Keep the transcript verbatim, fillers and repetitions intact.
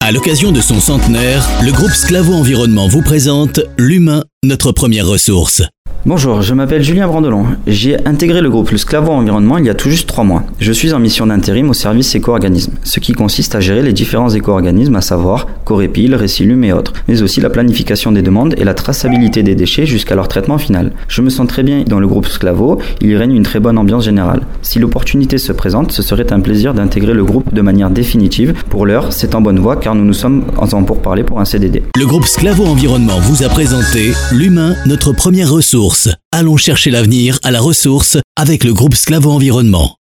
À l'occasion de son centenaire, le groupe Sclavo Environnement vous présente L'Humain, notre première ressource. Bonjour, je m'appelle Julien Brandelon. J'ai intégré le groupe Le Sclavo Environnement il y a tout juste trois mois. Je suis en mission d'intérim au service éco-organismes, ce qui consiste à gérer les différents éco-organismes, à savoir Corépil, Récilum et autres, mais aussi la planification des demandes et la traçabilité des déchets jusqu'à leur traitement final. Je me sens très bien dans le groupe Sclavo, il y règne une très bonne ambiance générale. Si l'opportunité se présente, ce serait un plaisir d'intégrer le groupe de manière définitive. Pour l'heure, c'est en bonne voie car nous nous sommes en pourparlers pour un C D D. Le groupe Sclavo Environnement vous a présenté L'Humain, notre première ressource. Allons chercher l'avenir à la ressource avec le groupe Sclavo Environnement.